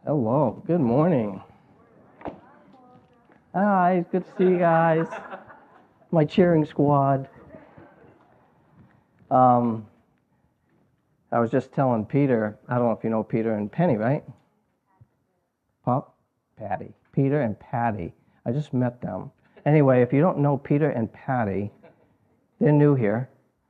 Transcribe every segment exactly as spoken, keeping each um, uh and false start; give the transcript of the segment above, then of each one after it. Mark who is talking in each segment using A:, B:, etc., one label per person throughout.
A: Hello, good morning. Hi, good to see you guys. My cheering squad. Um, I was just telling Peter, I don't know if you know Peter and Penny, right? Pop? Patty. Peter and Patty. I just met them. Anyway, if you don't know Peter and Patty, they're new here.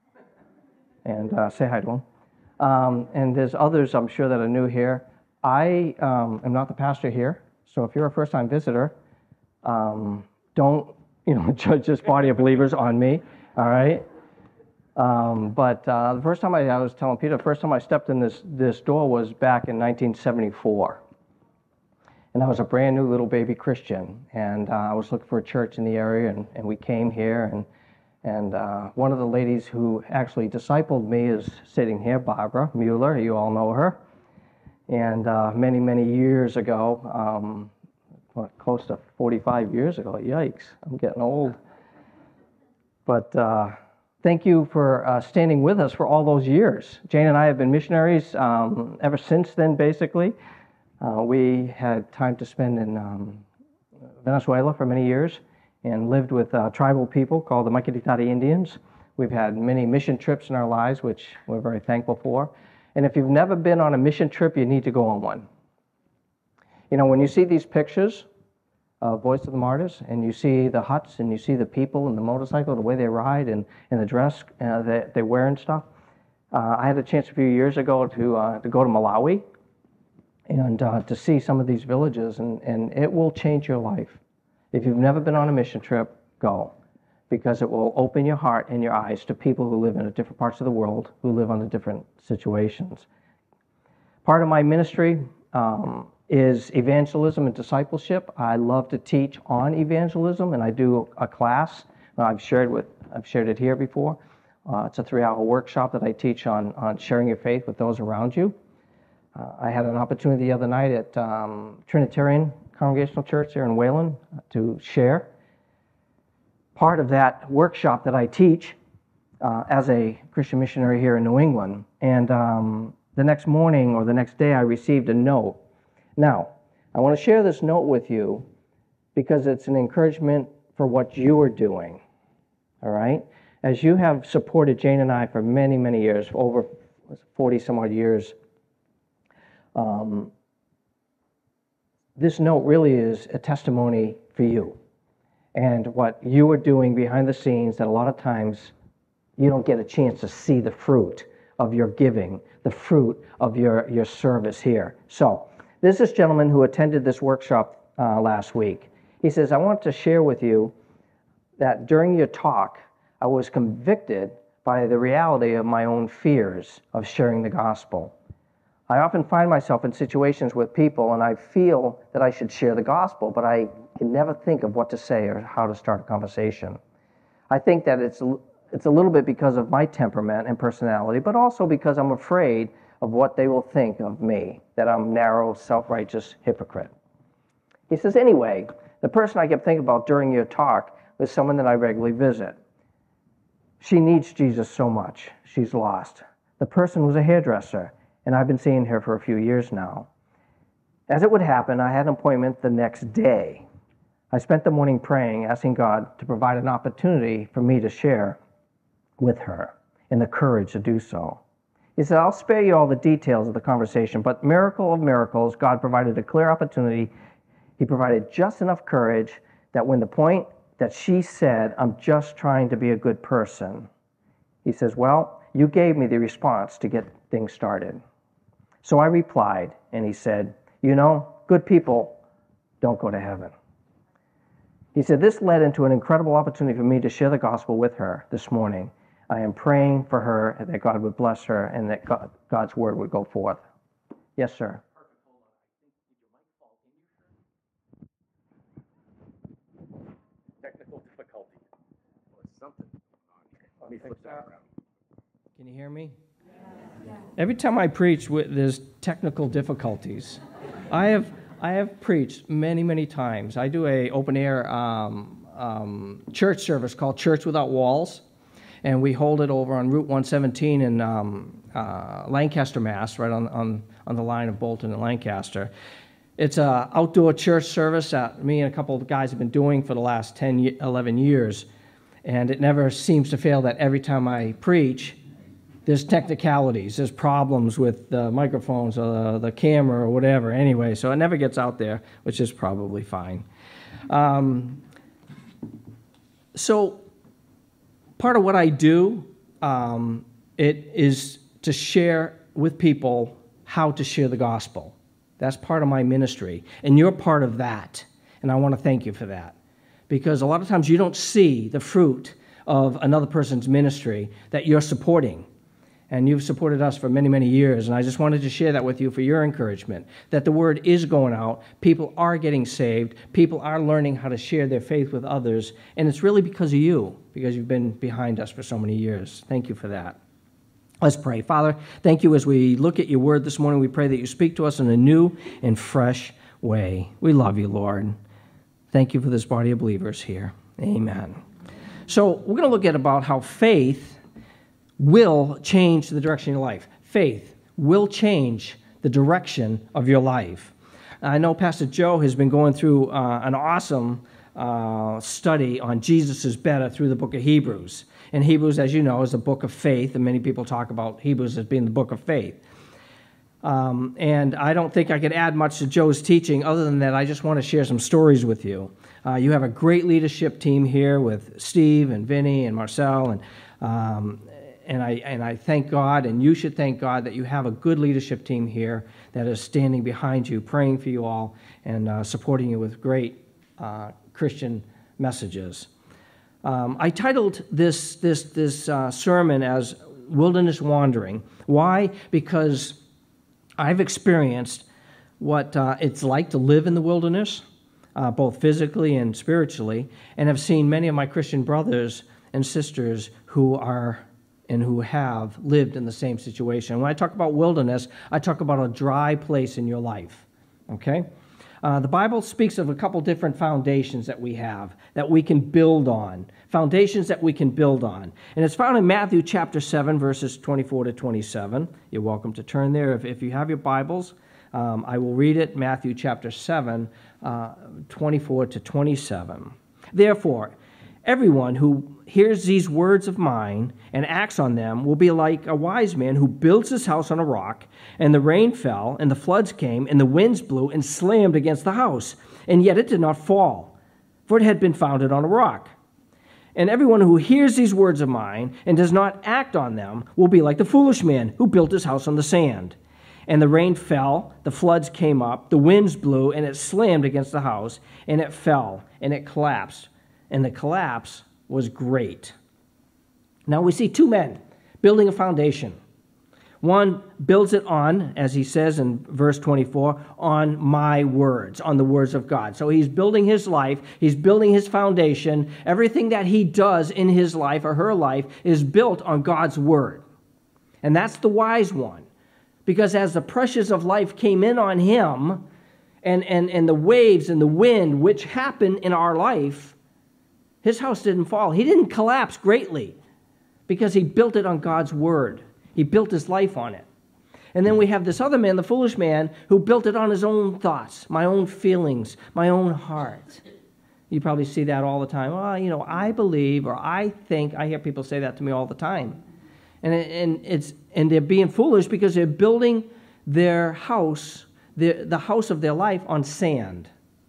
A: And uh, say hi to them. Um, and there's others I'm sure that are new here. I um, am not the pastor here, so if you're a first-time visitor, um, don't you know judge this body of believers on me, all right? Um, but uh, the first time I, I was telling Peter, the first time I stepped in this this door was back in nineteen seventy-four, and I was a brand new little baby Christian, and uh, I was looking for a church in the area, and, and we came here, and and uh, one of the ladies who actually discipled me is sitting here, Barbara Mueller. You all know her. And uh, many, many years ago, um, what, close to forty-five years ago, yikes, I'm getting old. But uh, thank you for uh, standing with us for all those years. Jane and I have been missionaries um, ever since then, basically. Uh, we had time to spend in um, Venezuela for many years and lived with uh, tribal people called the Maquinitari Indians. We've had many mission trips in our lives, which we're very thankful for. And if you've never been on a mission trip, you need to go on one. You know, when you see these pictures of Voice of the Martyrs, and you see the huts, and you see the people and the motorcycle, the way they ride, and, and the dress uh, that they wear and stuff. Uh, I had a chance a few years ago to uh, to go to Malawi and uh, to see some of these villages, and, and it will change your life. If you've never been on a mission trip, go, because it will open your heart and your eyes to people who live in different parts of the world, who live under different situations. Part of my ministry um, is evangelism and discipleship. I love to teach on evangelism, and I do a class. I've shared with I've shared it here before. Uh, it's a three-hour workshop that I teach on on sharing your faith with those around you. Uh, I had an opportunity the other night at um, Trinitarian Congregational Church here in Wayland to share. Part of that workshop that I teach uh, as a Christian missionary here in New England. And um, the next morning or the next day, I received a note. Now, I want to share this note with you because it's an encouragement for what you are doing, all right? As you have supported Jane and I for many, many years, over forty some odd years, um, this note really is a testimony for you and what you are doing behind the scenes that a lot of times you don't get a chance to see the fruit of your giving, the fruit of your, your service here. So, there's this gentleman who attended this workshop uh, last week. He says, I want to share with you that during your talk, I was convicted by the reality of my own fears of sharing the gospel. I often find myself in situations with people and I feel that I should share the gospel, but I can never think of what to say or how to start a conversation. I think that it's it's a little bit because of my temperament and personality, but also because I'm afraid of what they will think of me, that I'm narrow, self-righteous hypocrite. He says, anyway, the person I kept thinking about during your talk was someone that I regularly visit. She needs Jesus so much. She's lost. The person was a hairdresser, and I've been seeing her for a few years now. As it would happen, I had an appointment the next day. I spent the morning praying, asking God to provide an opportunity for me to share with her and the courage to do so. He said, I'll spare you all the details of the conversation, but miracle of miracles, God provided a clear opportunity. He provided just enough courage that when the point that she said, I'm just trying to be a good person, he says, well, you gave me the response to get things started. So I replied, and he said, you know, good people don't go to heaven. He said, this led into an incredible opportunity for me to share the gospel with her this morning. I am praying for her and that God would bless her and that God, God's word would go forth. Yes, sir.
B: Technical difficulty. Well, it's something going on here. Let me flip that around.
A: Can you hear me? Yeah. Every time I preach, there's technical difficulties. I have I have preached many, many times. I do a open air um, um, church service called Church Without Walls, and we hold it over on Route one seventeen in um, uh, Lancaster, Mass, right on, on, on the line of Bolton and Lancaster. It's an outdoor church service that me and a couple of guys have been doing for the last ten, eleven years. And it never seems to fail that every time I preach, there's technicalities, there's problems with the microphones or the camera or whatever. Anyway, so it never gets out there, which is probably fine. Um, so part of what I do, um, it is to share with people how to share the gospel. That's part of my ministry, and you're part of that, and I want to thank you for that. Because a lot of times you don't see the fruit of another person's ministry that you're supporting. And you've supported us for many, many years. And I just wanted to share that with you for your encouragement, that the word is going out, people are getting saved, people are learning how to share their faith with others, and it's really because of you, because you've been behind us for so many years. Thank you for that. Let's pray. Father, thank you as we look at your word this morning. We pray that you speak to us in a new and fresh way. We love you, Lord. Thank you for this body of believers here. Amen. So we're going to look at about how faith will change the direction of your life. Faith will change the direction of your life. I know Pastor Joe has been going through uh, an awesome uh, study on Jesus is better through the book of Hebrews. And Hebrews, as you know, is a book of faith, and many people talk about Hebrews as being the book of faith. Um, and I don't think I could add much to Joe's teaching other than that I just want to share some stories with you. Uh, you have a great leadership team here with Steve and Vinny and Marcel, and um, and I and I thank God, and you should thank God that you have a good leadership team here that is standing behind you, praying for you all, and uh, supporting you with great uh, Christian messages. Um, I titled this this this uh, sermon as Wilderness Wandering. Why? Because I've experienced what uh, it's like to live in the wilderness, uh, both physically and spiritually, and have seen many of my Christian brothers and sisters who are and who have lived in the same situation. When I talk about wilderness, I talk about a dry place in your life, okay? Uh, the Bible speaks of a couple different foundations that we have, that we can build on, foundations that we can build on. And it's found in Matthew chapter seven, verses twenty-four to twenty-seven. You're welcome to turn there. If, if you have your Bibles, um, I will read it, Matthew chapter seven, uh, twenty-four to twenty-seven. Therefore, everyone who hears these words of mine and acts on them will be like a wise man who builds his house on a rock, and the rain fell, and the floods came, and the winds blew and slammed against the house, and yet it did not fall, for it had been founded on a rock. And everyone who hears these words of mine and does not act on them will be like the foolish man who built his house on the sand. And the rain fell, the floods came up, the winds blew, and it slammed against the house, and it fell, and it collapsed. And the collapse was great. Now we see two men building a foundation. One builds it on, as he says in verse twenty-four, on my words, on the words of God. So he's building his life, he's building his foundation. Everything that he does in his life or her life is built on God's word. And that's the wise one. Because as the pressures of life came in on him, and, and, and the waves and the wind which happen in our life, his house didn't fall. He didn't collapse greatly because he built it on God's word. He built his life on it. And then we have this other man, the foolish man, who built it on his own thoughts, my own feelings, my own heart. You probably see that all the time. Oh, you know, I believe or I think. I hear people say that to me all the time. And, and, it's, and they're being foolish because they're building their house, the, the house of their life, on sand.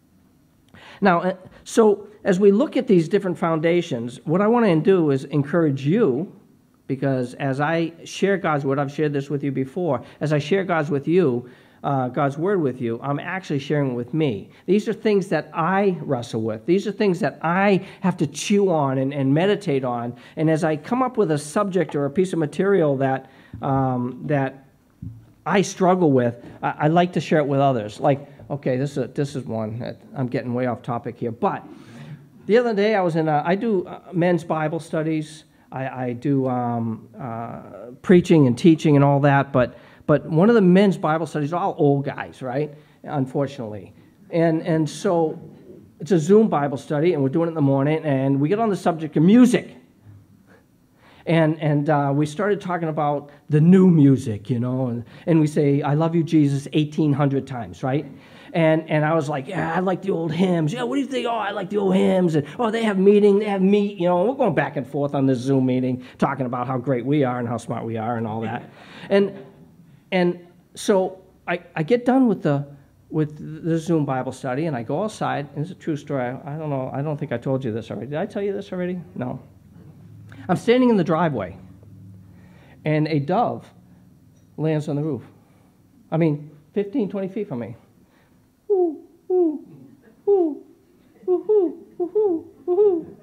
A: Now, so as we look at these different foundations, what I want to do is encourage you, because as I share God's word, I've shared this with you before, as I share God's with you, uh, God's word with you, I'm actually sharing it with me. These are things that I wrestle with. These are things that I have to chew on and, and meditate on. And as I come up with a subject or a piece of material that um, that I struggle with, I, I like to share it with others. Like, okay, this is a, this is one that I'm getting way off topic here, but the other day I was in a, I do uh, men's Bible studies. I, I do um, uh, preaching and teaching and all that, but but one of the men's Bible studies are all old guys, right? Unfortunately, and and so it's a Zoom Bible study, and we're doing it in the morning, and we get on the subject of music, And, and uh, we started talking about the new music, you know, and, and we say, I love you, Jesus, eighteen hundred times, right? And, and I was like, yeah, I like the old hymns. Yeah, what do you think? Oh, I like the old hymns. And, oh, they have meeting, they have meat, you know. And we're going back and forth on this Zoom meeting, talking about how great we are and how smart we are and all that. and and so I, I get done with the with the Zoom Bible study, and I go outside, and it's a true story. I, I don't know, I don't think I told you this already. Did I tell you this already? No. I'm standing in the driveway, and a dove lands on the roof. I mean, fifteen, twenty feet from me. Ooh, ooh, ooh, ooh, ooh, ooh, ooh.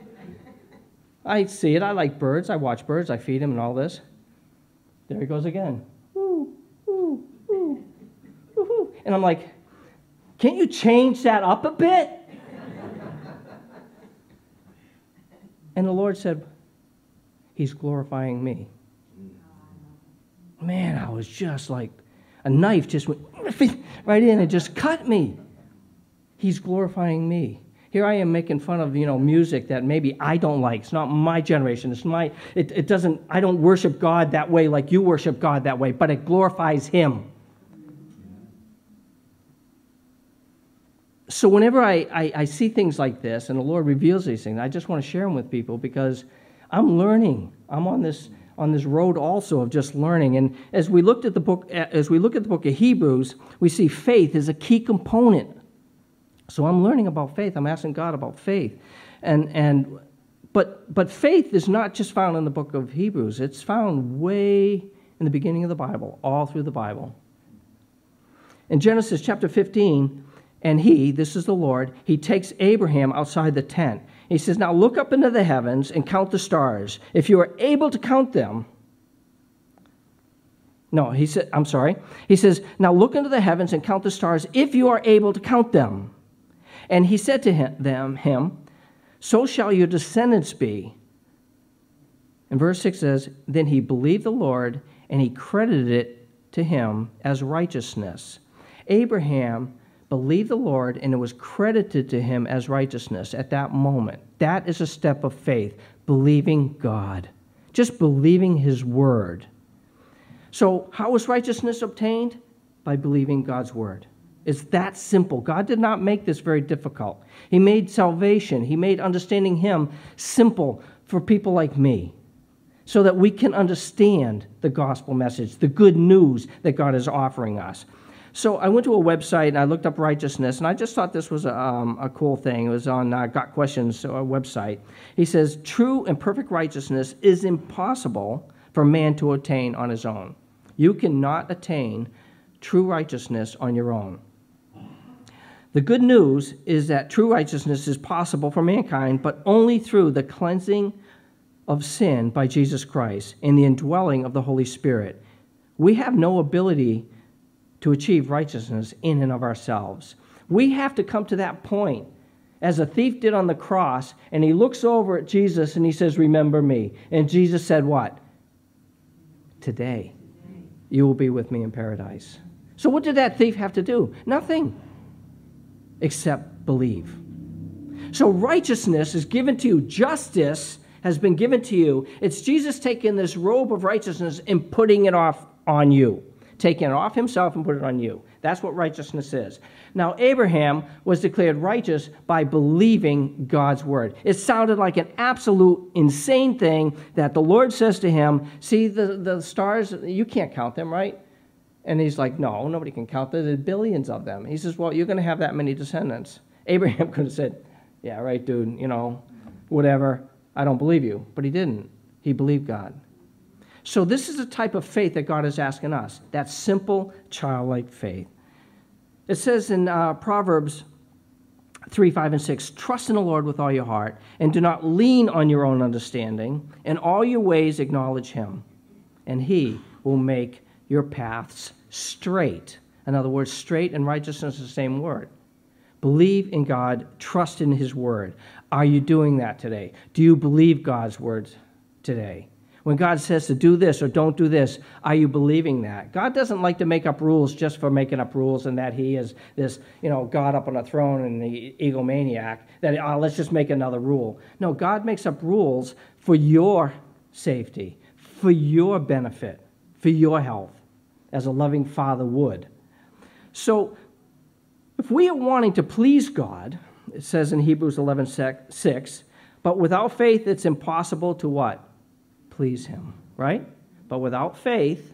A: I see it. I like birds. I watch birds. I feed them and all this. There he goes again. Ooh, ooh, ooh, ooh. And I'm like, can't you change that up a bit? And the Lord said, He's glorifying me. Man, I was just like, a knife just went right in and just cut me. He's glorifying me. Here I am making fun of, you know, music that maybe I don't like. It's not my generation. It's my, it, it doesn't, I don't worship God that way like you worship God that way, but it glorifies Him. So whenever I, I, I see things like this and the Lord reveals these things, I just want to share them with people because I'm learning. I'm on this on this road also of just learning. And as we looked at the book, as we look at the book of Hebrews, we see faith is a key component. So I'm learning about faith. I'm asking God about faith. And and but but faith is not just found in the book of Hebrews. It's found way in the beginning of the Bible, all through the Bible. In Genesis chapter fifteen, and he, this is the Lord, he takes Abraham outside the tent. He says, now look up into the heavens and count the stars. If you are able to count them. No, he said, I'm sorry. He says, now look into the heavens and count the stars if you are able to count them. And he said to him, them, him, so shall your descendants be. And verse six says, then he believed the Lord, and he credited it to him as righteousness. Abraham believed the Lord, and it was credited to him as righteousness at that moment. That is a step of faith, believing God, just believing His word. So how was righteousness obtained? By believing God's word. It's that simple. God did not make this very difficult. He made salvation, He made understanding Him simple for people like me, so that we can understand the gospel message, the good news that God is offering us. So I went to a website and I looked up righteousness, and I just thought this was a, um, a cool thing. It was on uh, Got Questions uh, website. He says, true and perfect righteousness is impossible for man to attain on his own. You cannot attain true righteousness on your own. The good news is that true righteousness is possible for mankind, but only through the cleansing of sin by Jesus Christ and the indwelling of the Holy Spirit. We have no ability to achieve righteousness in and of ourselves. We have to come to that point, as a thief did on the cross, and he looks over at Jesus and he says, remember me. And Jesus said what? Today, you will be with me in paradise. So what did that thief have to do? Nothing, except believe. So righteousness is given to you. Justice has been given to you. It's Jesus taking this robe of righteousness and putting it off on you. Taking it off Himself and put it on you. That's what righteousness is. Now, Abraham was declared righteous by believing God's word. It sounded like an absolute insane thing that the Lord says to him, see the, the stars, you can't count them, right? And he's like, no, nobody can count them. There's billions of them. He says, well, you're going to have that many descendants. Abraham could have said, yeah, right, dude, you know, whatever. I don't believe you. But he didn't. He believed God. So this is the type of faith that God is asking us, that simple, childlike faith. It says in uh, Proverbs three, five, and six, trust in the Lord with all your heart, and do not lean on your own understanding. In all your ways acknowledge Him, and He will make your paths straight. In other words, straight and righteousness is the same word. Believe in God, trust in His word. Are you doing that today? Do you believe God's word today? When God says to do this or don't do this, are you believing that? God doesn't like to make up rules just for making up rules and that He is this, you know, God up on a throne and the egomaniac, that oh, let's just make another rule. No, God makes up rules for your safety, for your benefit, for your health, as a loving father would. So if we are wanting to please God, it says in Hebrews eleven six, but without faith it's impossible to what? Please him, right? But without faith,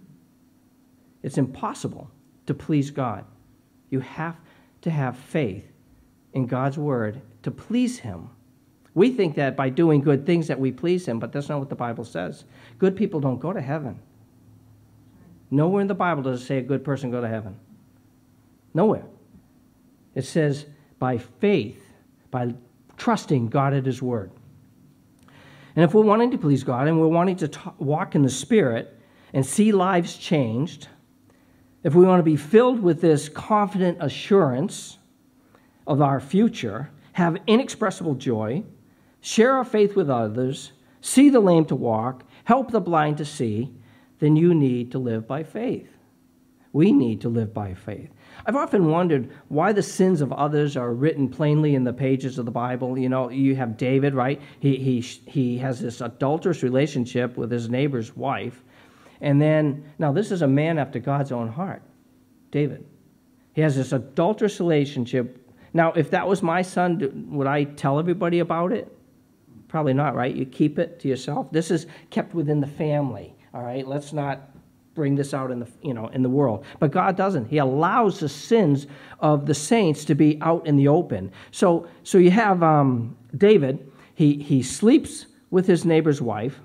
A: it's impossible to please God. You have to have faith in God's word to please him. We think that by doing good things that we please him, but that's not what the Bible says. Good people don't go to heaven. Nowhere in the Bible does it say a good person go to heaven. Nowhere. It says by faith, by trusting God at his word. And if we're wanting to please God and we're wanting to talk, walk in the Spirit and see lives changed, if we want to be filled with this confident assurance of our future, have inexpressible joy, share our faith with others, see the lame to walk, help the blind to see, then you need to live by faith. We need to live by faith. I've often wondered why the sins of others are written plainly in the pages of the Bible. You know, you have David, right? He, he, he has this adulterous relationship with his neighbor's wife. And then, now this is a man after God's own heart, David. He has this adulterous relationship. Now, if that was my son, would I tell everybody about it? Probably not, right? You keep it to yourself. This is kept within the family, all right? Let's not bring this out in the, you know, in the world. But God doesn't. He allows the sins of the saints to be out in the open. So, so you have um, David. He, he sleeps with his neighbor's wife,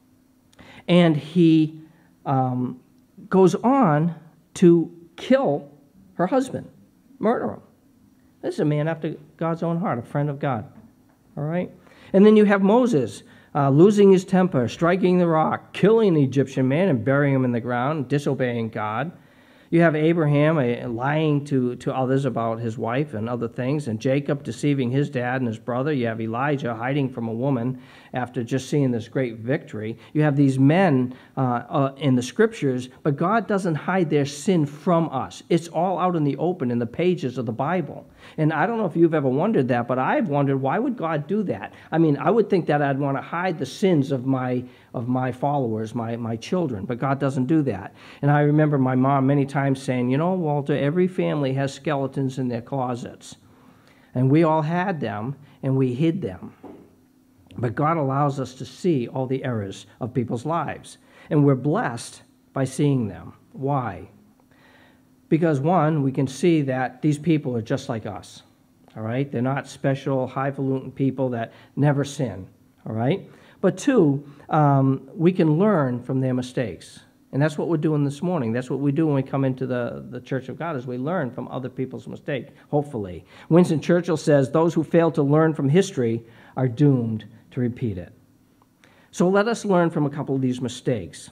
A: and he um, goes on to kill her husband, murder him. This is a man after God's own heart, a friend of God. All right? And then you have Moses uh, losing his temper, striking the rock, killing the Egyptian man and burying him in the ground, disobeying God. You have Abraham uh, lying to, to others about his wife and other things, and Jacob deceiving his dad and his brother. You have Elijah hiding from a woman after just seeing this great victory. You have these men uh, uh, in the Scriptures, but God doesn't hide their sin from us. It's all out in the open in the pages of the Bible. And I don't know if you've ever wondered that, but I've wondered, why would God do that? I mean, I would think that I'd want to hide the sins of my of my followers, my, my children, but God doesn't do that. And I remember my mom many times saying, you know, Walter, every family has skeletons in their closets. And we all had them, and we hid them. But God allows us to see all the errors of people's lives. And we're blessed by seeing them. Why? Because, one, we can see that these people are just like us. All right? They're not special, highfalutin people that never sin. All right? But two, um, we can learn from their mistakes. And that's what we're doing this morning. That's what we do when we come into the, the Church of God, is we learn from other people's mistakes, hopefully. Winston Churchill says, those who fail to learn from history are doomed to repeat it. So let us learn from a couple of these mistakes.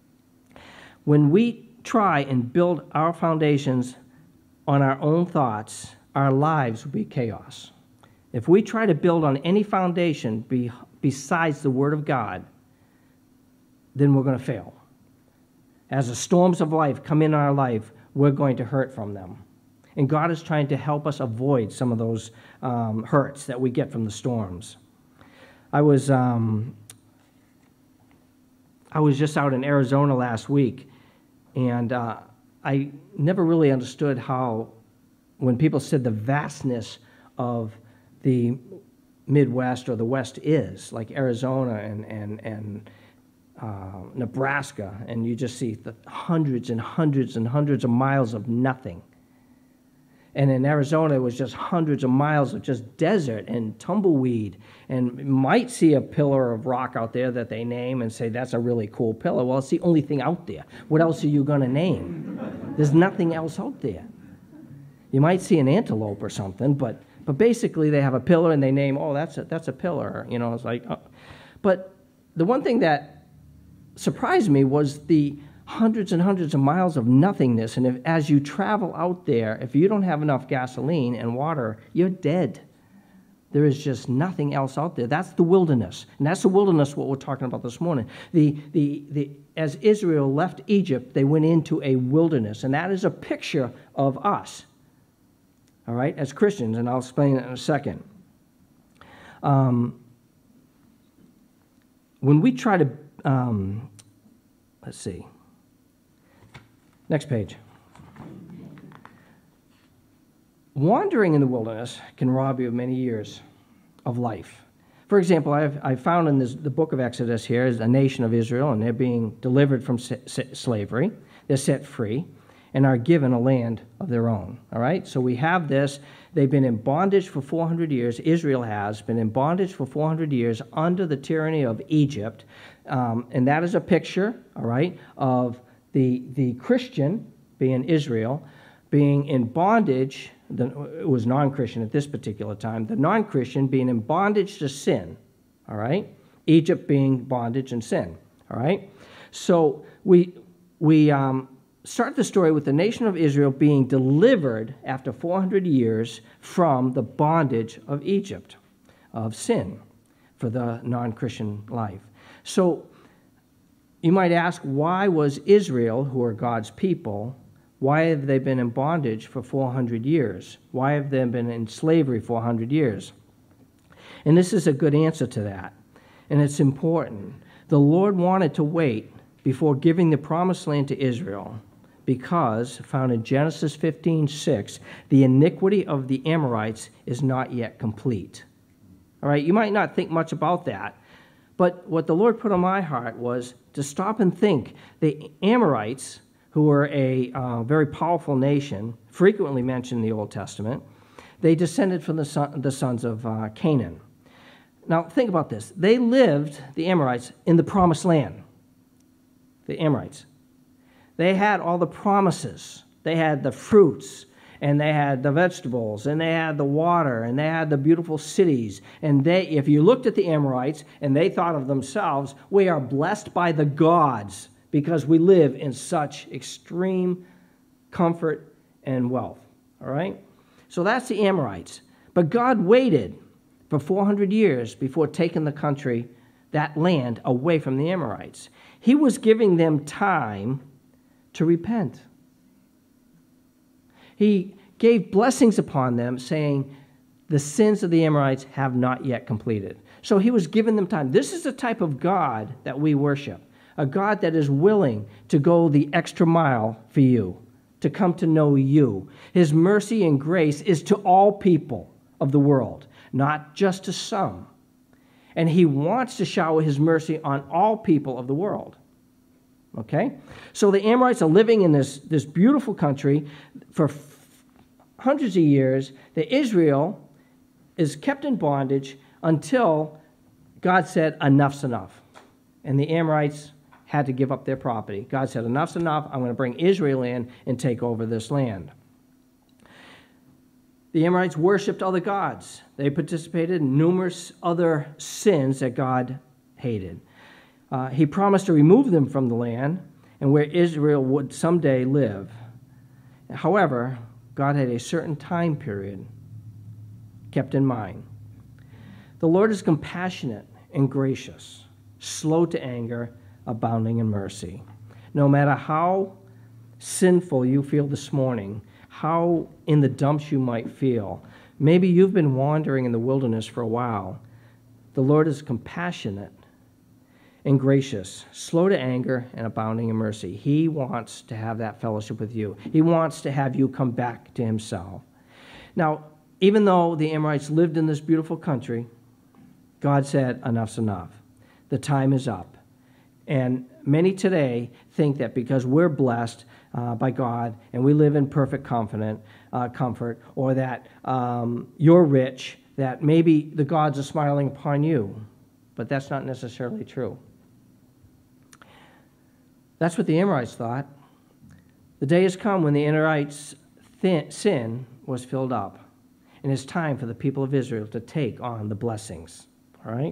A: When we try and build our foundations on our own thoughts, our lives will be chaos. If we try to build on any foundation be, besides the Word of God, then we're going to fail. As the storms of life come in our life, we're going to hurt from them. And God is trying to help us avoid some of those um, hurts that we get from the storms. I was um, I was just out in Arizona last week, and uh, I never really understood how, when people said the vastness of the Midwest or the West is, like Arizona and and and uh, Nebraska, and you just see the hundreds and hundreds and hundreds of miles of nothing. And in Arizona, it was just hundreds of miles of just desert and tumbleweed. And you might see a pillar of rock out there that they name and say, that's a really cool pillar. Well, it's the only thing out there. What else are you going to name? There's nothing else out there. You might see an antelope or something, but but basically they have a pillar and they name, oh, that's a, that's a pillar. You know, it's like, oh. But the one thing that surprised me was the hundreds and hundreds of miles of nothingness. And if, as you travel out there, if you don't have enough gasoline and water, you're dead. There is just nothing else out there. That's the wilderness. And that's the wilderness what we're talking about this morning. The, the, the, as Israel left Egypt, they went into a wilderness. And that is a picture of us, all right, as Christians. And I'll explain that in a second. Um, when we try to, um, let's see, next page. Wandering in the wilderness can rob you of many years of life. For example, I've, I found in this, the book of Exodus here is a nation of Israel, and they're being delivered from sa- sa- slavery. They're set free and are given a land of their own. All right? So we have this. They've been in bondage for four hundred years. Israel has been in bondage for four hundred years under the tyranny of Egypt. Um, and that is a picture, all right, of the, the Christian, being Israel, being in bondage. The, it was non-Christian at this particular time. The non-Christian being in bondage to sin, all right? Egypt being bondage and sin, all right? So we we um, start the story with the nation of Israel being delivered after four hundred years from the bondage of Egypt, of sin, for the non-Christian life. So you might ask, why was Israel, who are God's people, why have they been in bondage for four hundred years? Why have they been in slavery for four hundred years? And this is a good answer to that, and it's important. The Lord wanted to wait before giving the promised land to Israel because, found in Genesis fifteen six, the iniquity of the Amorites is not yet complete. All right, you might not think much about that, but what the Lord put on my heart was to stop and think. The Amorites, who were a uh, very powerful nation, frequently mentioned in the Old Testament, they descended from the, son, the sons of uh, Canaan. Now, think about this. They lived, the Amorites, in the promised land. The Amorites. They had all the promises. They had the fruits, and they had the vegetables, and they had the water, and they had the beautiful cities. And they, if you looked at the Amorites, and they thought of themselves, we are blessed by the gods, because we live in such extreme comfort and wealth, all right? So that's the Amorites. But God waited for four hundred years before taking the country, that land, away from the Amorites. He was giving them time to repent. He gave blessings upon them, saying, the sins of the Amorites have not yet completed. So he was giving them time. This is the type of God that we worship. A God that is willing to go the extra mile for you, to come to know you. His mercy and grace is to all people of the world, not just to some. And he wants to shower his mercy on all people of the world. Okay? So the Amorites are living in this, this beautiful country for f- hundreds of years. The Israel is kept in bondage until God said, enough's enough. And the Amorites had to give up their property. God said, enough's enough. I'm going to bring Israel in and take over this land. The Amorites worshipped other gods. They participated in numerous other sins that God hated. Uh, he promised to remove them from the land and where Israel would someday live. However, God had a certain time period kept in mind. The Lord is compassionate and gracious, slow to anger, abounding in mercy. No matter how sinful you feel this morning, how in the dumps you might feel, maybe you've been wandering in the wilderness for a while, the Lord is compassionate and gracious, slow to anger, and abounding in mercy. He wants to have that fellowship with you. He wants to have you come back to himself. Now, even though the Amorites lived in this beautiful country, God said, enough's enough. The time is up. And many today think that because we're blessed uh, by God and we live in perfect confident, uh, comfort, or that um, you're rich, that maybe the gods are smiling upon you. But that's not necessarily true. That's what the Amorites thought. The day has come when the Amorites' thin, sin was filled up. And it's time for the people of Israel to take on the blessings. All right?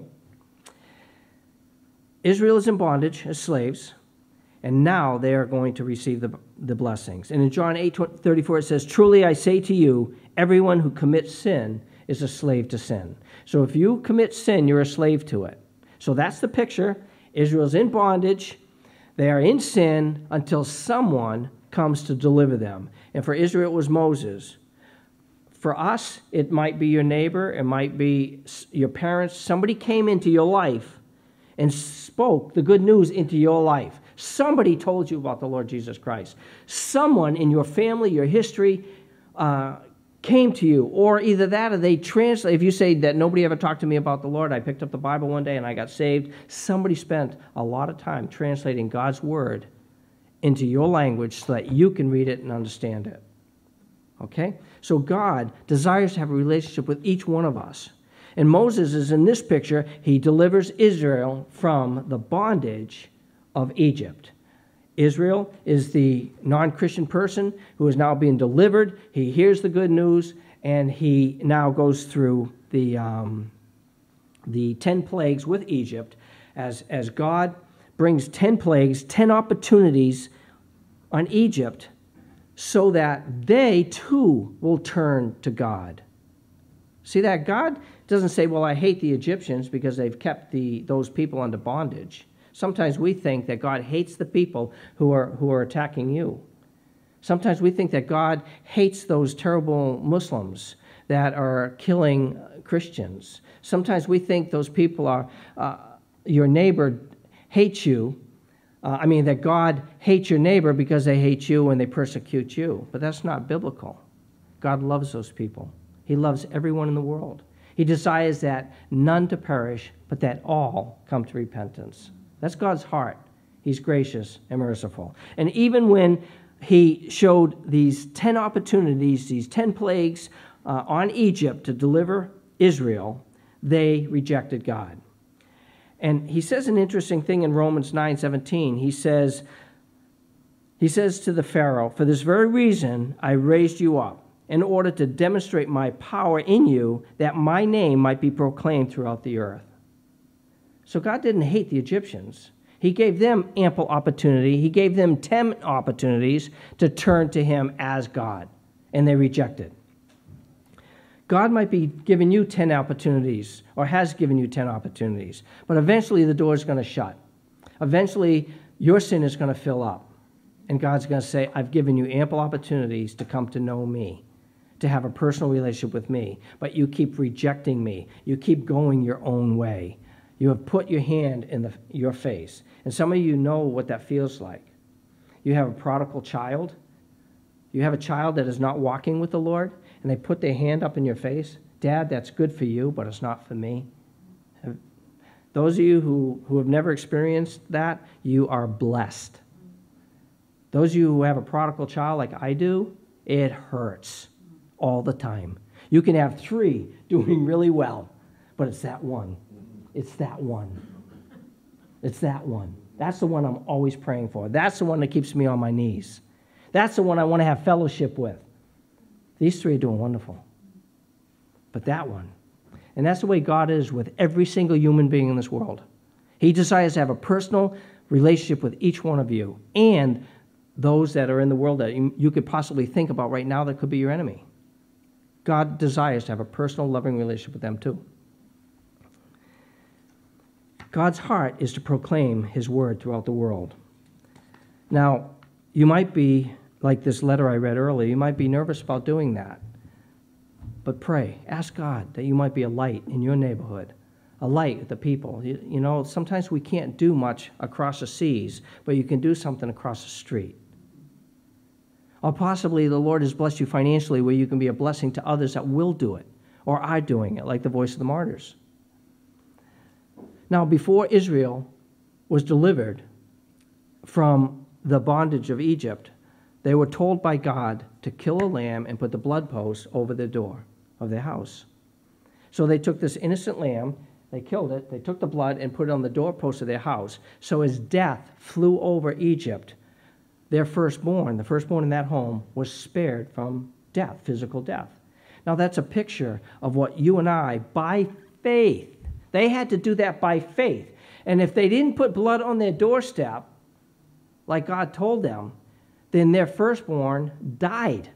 A: Israel is in bondage as slaves, and now they are going to receive the, the blessings. And in John eight thirty-four it says, truly I say to you, everyone who commits sin is a slave to sin. So if you commit sin, you're a slave to it. So that's the picture. Israel's in bondage. They are in sin until someone comes to deliver them. And for Israel, it was Moses. For us, it might be your neighbor. It might be your parents. Somebody came into your life and spoke the good news into your life. Somebody told you about the Lord Jesus Christ. Someone in your family, your history, uh, came to you, or either that or they translate. If you say that nobody ever talked to me about the Lord, I picked up the Bible one day and I got saved, somebody spent a lot of time translating God's word into your language so that you can read it and understand it. Okay? So God desires to have a relationship with each one of us. And Moses is in this picture. He delivers Israel from the bondage of Egypt. Israel is the non-Christian person who is now being delivered. He hears the good news, and he now goes through the, um, the ten plagues with Egypt as, as God brings ten plagues, ten opportunities on Egypt so that they too will turn to God. See that? God doesn't say, well, I hate the Egyptians because they've kept the, those people under bondage. Sometimes we think that God hates the people who are, who are attacking you. Sometimes we think that God hates those terrible Muslims that are killing Christians. Sometimes we think those people are, uh, your neighbor hates you. Uh, I mean, that God hates your neighbor because they hate you and they persecute you. But that's not biblical. God loves those people. He loves everyone in the world. He desires that none to perish, but that all come to repentance. That's God's heart. He's gracious and merciful. And even when he showed these ten opportunities, these ten plagues uh, on Egypt to deliver Israel, they rejected God. And he says an interesting thing in Romans nine seventeen. He says, he says to the Pharaoh, for this very reason I raised you up, in order to demonstrate my power in you, that my name might be proclaimed throughout the earth. So God didn't hate the Egyptians. He gave them ample opportunity. He gave them ten opportunities to turn to him as God, and they rejected. God might be giving you ten opportunities, or has given you ten opportunities, but eventually the door is going to shut. Eventually, your sin is going to fill up, and God's going to say, I've given you ample opportunities to come to know me, to have a personal relationship with me, but you keep rejecting me. You keep going your own way. You have put your hand in the, your face. And some of you know what that feels like. You have a prodigal child. You have a child that is not walking with the Lord, and they put their hand up in your face. Dad, that's good for you, but it's not for me. Those of you who, who have never experienced that, you are blessed. Those of you who have a prodigal child like I do, it hurts all the time. You can have three doing really well, but it's that one. It's that one. It's that one. That's the one I'm always praying for. That's the one that keeps me on my knees. That's the one I want to have fellowship with. These three are doing wonderful. But that one. And that's the way God is with every single human being in this world. He desires to have a personal relationship with each one of you and those that are in the world that you could possibly think about right now that could be your enemy. God desires to have a personal, loving relationship with them too. God's heart is to proclaim his word throughout the world. Now, you might be, like this letter I read earlier, you might be nervous about doing that. But pray, ask God that you might be a light in your neighborhood, a light with the people. You, you know, sometimes we can't do much across the seas, but you can do something across the street. Or possibly the Lord has blessed you financially where you can be a blessing to others that will do it or are doing it, like the Voice of the Martyrs. Now, before Israel was delivered from the bondage of Egypt, they were told by God to kill a lamb and put the blood post over the door of their house. So they took this innocent lamb, they killed it, they took the blood and put it on the doorpost of their house. So as death flew over Egypt, their firstborn, the firstborn in that home, was spared from death, physical death. Now that's a picture of what you and I, by faith, they had to do that by faith. And if they didn't put blood on their doorstep, like God told them, then their firstborn died.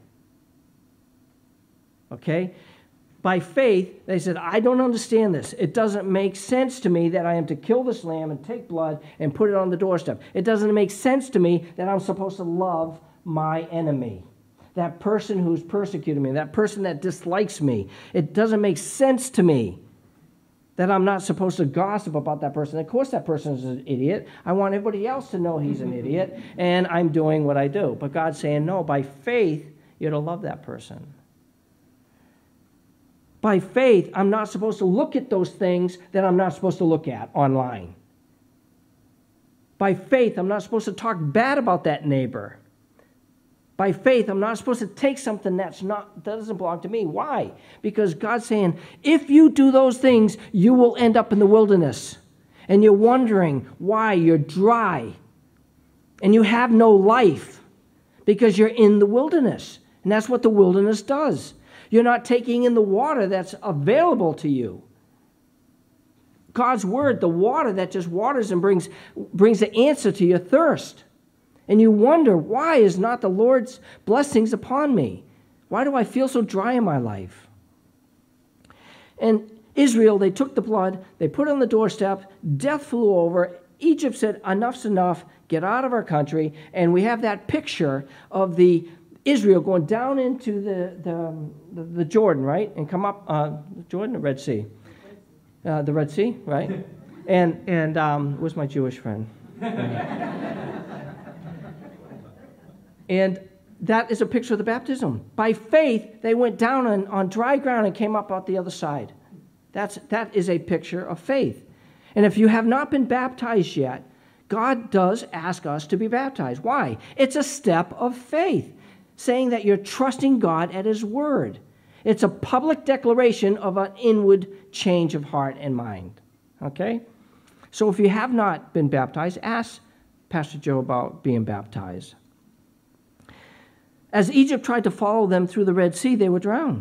A: Okay? By faith, they said, I don't understand this. It doesn't make sense to me that I am to kill this lamb and take blood and put it on the doorstep. It doesn't make sense to me that I'm supposed to love my enemy, that person who's persecuting me, that person that dislikes me. It doesn't make sense to me that I'm not supposed to gossip about that person. Of course that person is an idiot. I want everybody else to know he's an idiot, and I'm doing what I do. But God's saying, no, by faith, you're to love that person. By faith, I'm not supposed to look at those things that I'm not supposed to look at online. By faith, I'm not supposed to talk bad about that neighbor. By faith, I'm not supposed to take something that's not, that doesn't belong to me. Why? Because God's saying, if you do those things, you will end up in the wilderness. And you're wondering why you're dry. And you have no life because you're in the wilderness. And that's what the wilderness does. You're not taking in the water that's available to you. God's word, the water that just waters and brings, brings the answer to your thirst. And you wonder, why is not the Lord's blessings upon me? Why do I feel so dry in my life? And Israel, they took the blood, they put it on the doorstep, death flew over. Egypt said, enough's enough, get out of our country. And we have that picture of the Israel going down into the, the, the, the Jordan, right? And come up, uh, Jordan or Red Sea? Uh, the Red Sea, right? And, and um, where's my Jewish friend? And that is a picture of the baptism. By faith, they went down on, on dry ground and came up out the other side. That's, that is a picture of faith. And if you have not been baptized yet, God does ask us to be baptized. Why? It's a step of faith, saying that you're trusting God at His word. It's a public declaration of an inward change of heart and mind. Okay? So if you have not been baptized, ask Pastor Joe about being baptized. As Egypt tried to follow them through the Red Sea, they were drowned.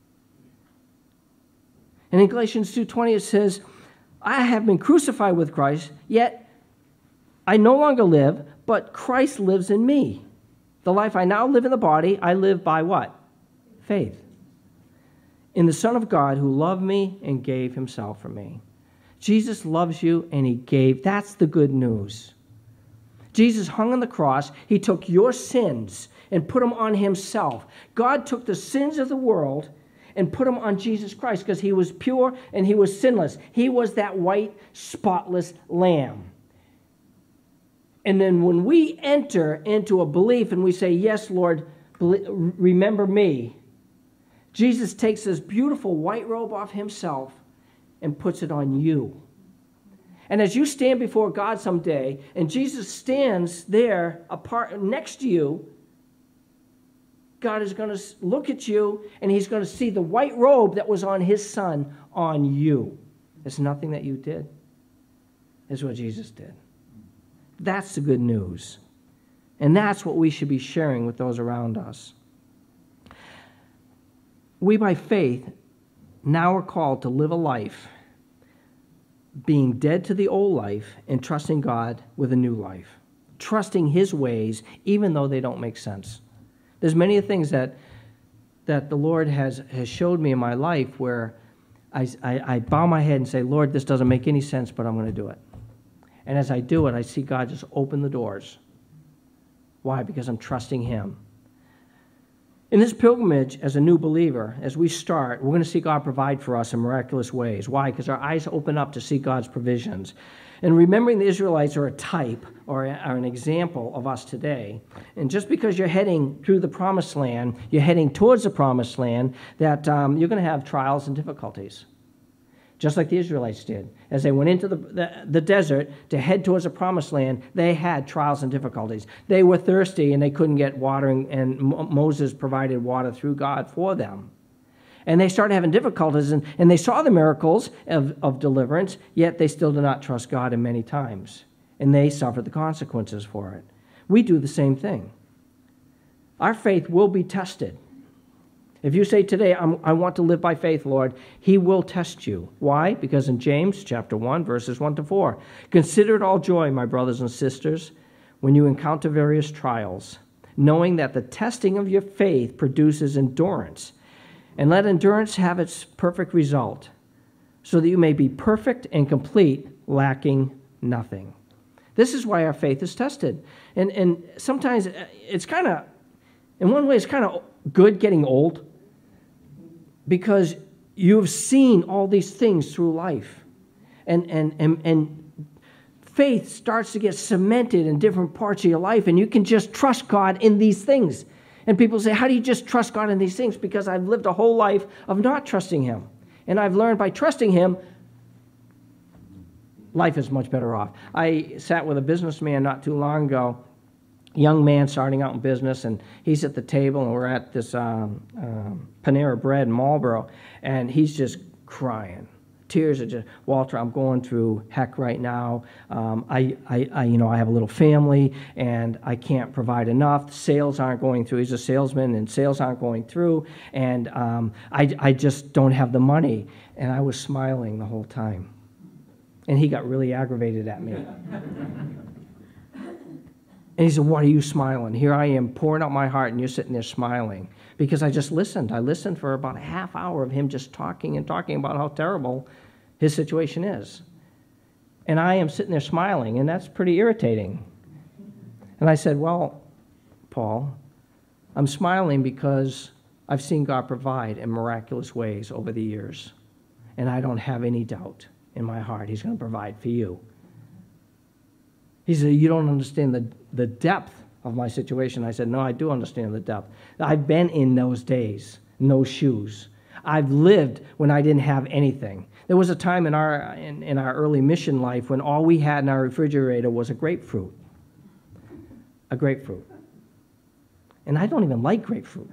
A: And in Galatians two twenty it says, I have been crucified with Christ, yet I no longer live, but Christ lives in me. The life I now live in the body, I live by what? Faith. In the Son of God who loved me and gave himself for me. Jesus loves you and he gave. That's the good news. Jesus hung on the cross. He took your sins and put them on himself. God took the sins of the world and put them on Jesus Christ because he was pure and he was sinless. He was that white, spotless lamb. And then when we enter into a belief and we say, yes, Lord, remember me, Jesus takes this beautiful white robe off himself and puts it on you. And as you stand before God someday, and Jesus stands there apart next to you, God is going to look at you, and he's going to see the white robe that was on his son on you. It's nothing that you did. It's what Jesus did. That's the good news. And that's what we should be sharing with those around us. We, by faith, now are called to live a life being dead to the old life and trusting God with a new life. Trusting his ways, even though they don't make sense. There's many things that that the Lord has, has showed me in my life where I, I, I bow my head and say, Lord, this doesn't make any sense, but I'm going to do it. And as I do it, I see God just open the doors. Why? Because I'm trusting him. In this pilgrimage, as a new believer, as we start, we're going to see God provide for us in miraculous ways. Why? Because our eyes open up to see God's provisions. And remembering the Israelites are a type or are an example of us today. And just because you're heading through the promised land, you're heading towards the promised land, that um, you're going to have trials and difficulties. Just like the Israelites did. As they went into the, the, the desert to head towards the promised land, they had trials and difficulties. They were thirsty and they couldn't get water, and, and Moses provided water through God for them. And they started having difficulties, and, and they saw the miracles of, of deliverance, yet they still did not trust God in many times. And they suffered the consequences for it. We do the same thing. Our faith will be tested. If you say today, I'm, I want to live by faith, Lord, he will test you. Why? Because in James chapter one, verses one to four, consider it all joy, my brothers and sisters, when you encounter various trials, knowing that the testing of your faith produces endurance. And let endurance have its perfect result, so that you may be perfect and complete, lacking nothing. This is why our faith is tested. And, and sometimes it's kind of, in one way, it's kind of good getting old, because you've seen all these things through life. And, and, and, and faith starts to get cemented in different parts of your life, and you can just trust God in these things. And people say, how do you just trust God in these things? Because I've lived a whole life of not trusting him. And I've learned by trusting him, life is much better off. I sat with a businessman not too long ago, young man starting out in business, and he's at the table, and we're at this um, um, Panera Bread in Marlboro, and he's just crying. Tears are just, Walter, I'm going through heck right now. Um, I, I, I, you know, I have a little family, and I can't provide enough. Sales aren't going through. He's a salesman, and sales aren't going through, and um, I, I just don't have the money. And I was smiling the whole time, and he got really aggravated at me. And he said, what are you smiling? Here I am pouring out my heart, and you're sitting there smiling. Because I just listened. I listened for about a half hour of him just talking and talking about how terrible his situation is. And I am sitting there smiling, and that's pretty irritating. And I said, well, Paul, I'm smiling because I've seen God provide in miraculous ways over the years. And I don't have any doubt in my heart he's going to provide for you. He said, you don't understand the, the depth of my situation. I said, no, I do understand the depth. I've been in those days, in those shoes. I've lived when I didn't have anything. There was a time in our, in, in our early mission life when all we had in our refrigerator was a grapefruit. A grapefruit. And I don't even like grapefruit.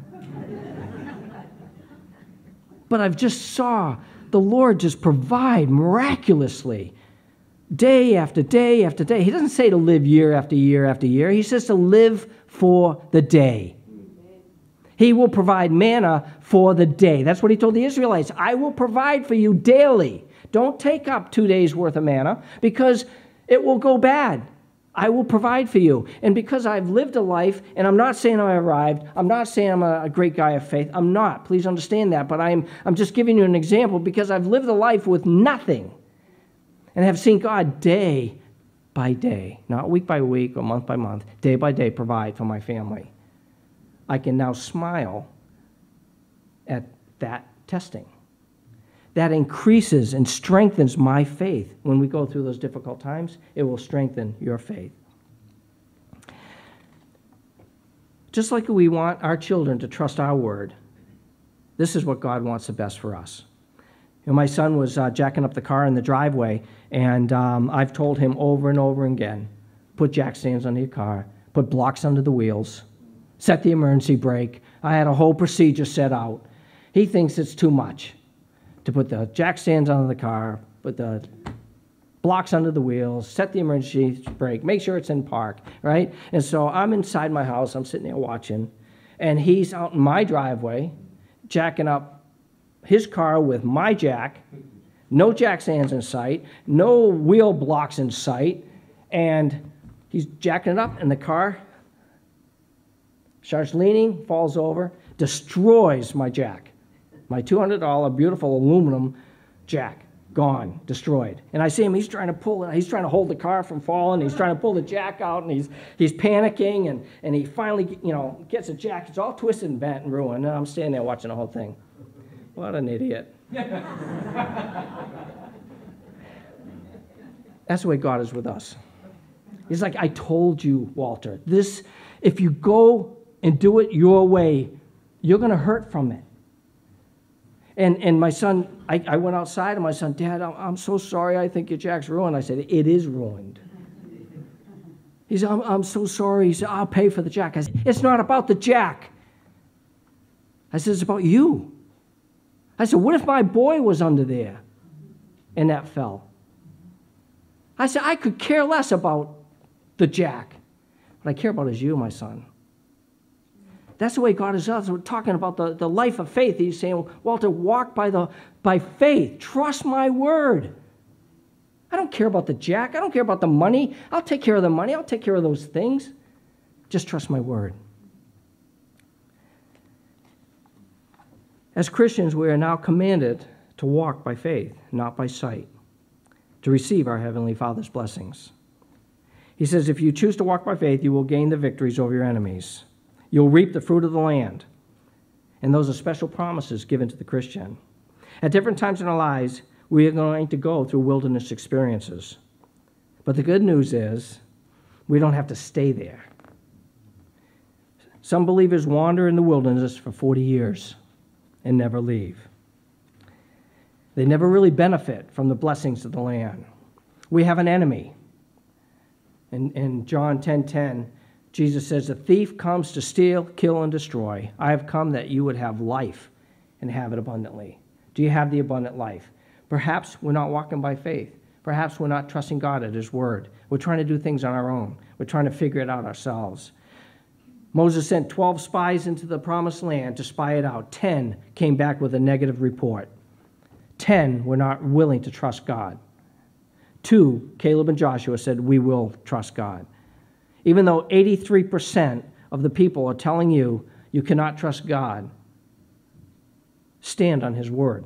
A: But I've just saw the Lord just provide miraculously. Day after day after day. He doesn't say to live year after year after year. He says to live for the day. He will provide manna for the day. That's what he told the Israelites. I will provide for you daily. Don't take up two days' worth of manna because it will go bad. I will provide for you. And because I've lived a life, and I'm not saying I arrived, I'm not saying I'm a, a great guy of faith. I'm not. Please understand that. But I'm, I'm just giving you an example because I've lived a life with nothing. And have seen God day by day, not week by week or month by month, day by day provide for my family. I can now smile at that testing. That increases and strengthens my faith. When we go through those difficult times, it will strengthen your faith. Just like we want our children to trust our word, this is what God wants the best for us. You know, my son was uh, jacking up the car in the driveway, and um, I've told him over and over again, put jack stands under your car, put blocks under the wheels, set the emergency brake. I had a whole procedure set out. He thinks it's too much to put the jack stands under the car, put the blocks under the wheels, set the emergency brake, make sure it's in park, right? And so I'm inside my house, I'm sitting there watching, and he's out in my driveway jacking up his car with my jack, no jack stands in sight, no wheel blocks in sight, and he's jacking it up, and the car starts leaning, falls over, destroys my jack. My two hundred dollars beautiful aluminum jack, gone, destroyed. And I see him, he's trying to pull it, he's trying to hold the car from falling, he's trying to pull the jack out, and he's he's panicking, and, and he finally, you know, gets the jack, it's all twisted and bent and ruined, and I'm standing there watching the whole thing. What an idiot. That's the way God is with us. He's like, I told you, Walter, this, if you go and do it your way, you're going to hurt from it. And and my son, I, I went outside, and my son, Dad, I'm, I'm so sorry, I think your jack's ruined. I said, it is ruined. He said, I'm, I'm so sorry. He said, I'll pay for the jack. I said, it's not about the jack. I said, it's about you. I said, what if my boy was under there and that fell? I said, I could care less about the jack. What I care about is you, my son. That's the way God is us. We're talking about the, the life of faith. He's saying, Walter, walk by, the, by faith. Trust my word. I don't care about the jack. I don't care about the money. I'll take care of the money. I'll take care of those things. Just trust my word. As Christians, we are now commanded to walk by faith, not by sight, to receive our Heavenly Father's blessings. He says, if you choose to walk by faith, you will gain the victories over your enemies. You'll reap the fruit of the land. And those are special promises given to the Christian. At different times in our lives, We are going to go through wilderness experiences. But the good news is we don't have to stay there. Some believers wander in the wilderness for forty years and never leave. They never really benefit from the blessings of the land. We have an enemy. In, in John ten ten, Jesus says, "The thief comes to steal, kill, and destroy. I have come that you would have life and have it abundantly." Do you have the abundant life? Perhaps we're not walking by faith. Perhaps we're not trusting God at His word. We're trying to do things on our own. We're trying to figure it out ourselves. Moses sent twelve spies into the promised land to spy it out. Ten came back with a negative report. Ten were not willing to trust God. Two, Caleb and Joshua, said, "We will trust God." Even though eighty-three percent of the people are telling you you cannot trust God, stand on His word.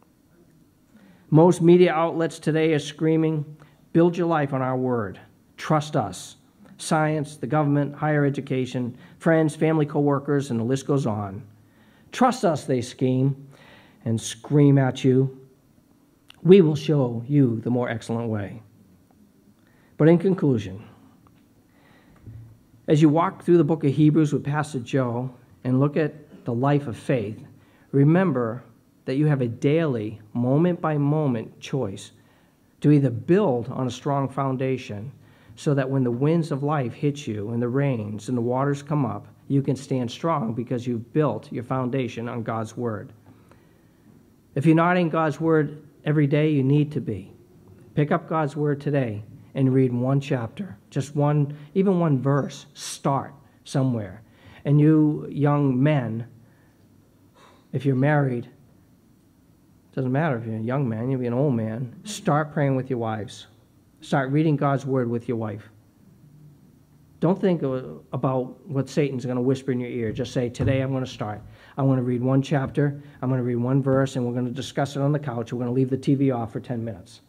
A: Most media outlets today are screaming, "Build your life on our word. Trust us." Science, the government, higher education, friends, family, co-workers, and the list goes on. Trust us, they scheme and scream at you. We will show you the more excellent way. But in conclusion, as you walk through the book of Hebrews with Pastor Joe and look at the life of faith, remember that you have a daily, moment-by-moment choice to either build on a strong foundation so that when the winds of life hit you and the rains and the waters come up, you can stand strong because you've built your foundation on God's word. If you're not in God's word every day, you need to be. Pick up God's word today and read one chapter, just one, even one verse. Start somewhere. And you young men, if you're married, doesn't matter if you're a young man, you'll be an old man, start praying with your wives. Start reading God's word with your wife. Don't think about what Satan's going to whisper in your ear. Just say, today I'm going to start. I want to read one chapter, I'm going to read one verse, and we're going to discuss it on the couch. We're going to leave the T V off for ten minutes.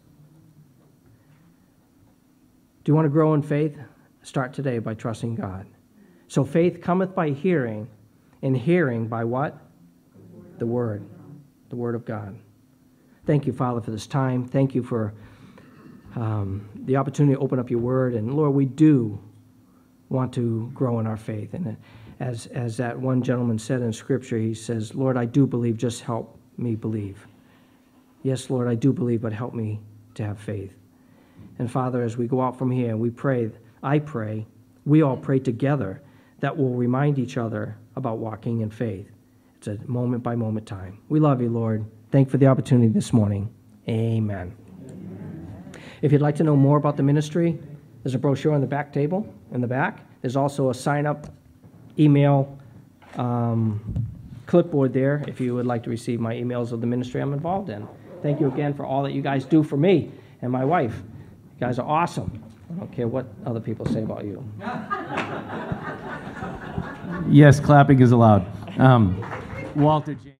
A: Do you want to grow in faith? Start today by trusting God. So faith cometh by hearing, and hearing by what? The word. The word of God. Thank you, Father, for this time. Thank you for um, the opportunity to open up your word. And Lord, we do want to grow in our faith. And as, as that one gentleman said in Scripture, he says, Lord, I do believe, just help me believe. Yes, Lord, I do believe, but help me to have faith. And Father, as we go out from here, we pray, I pray, we all pray together that we'll remind each other about walking in faith. It's a moment-by-moment time. We love you, Lord. Thank you for the opportunity this morning. Amen. Amen. If you'd like to know more about the ministry, there's a brochure on the back table in the back. There's also a sign-up email um, clipboard there if you would like to receive my emails of the ministry I'm involved in. Thank you again for all that you guys do for me and my wife. You guys are awesome. I don't care what other people say about you.
C: Yes, clapping is allowed. Um, Walter James.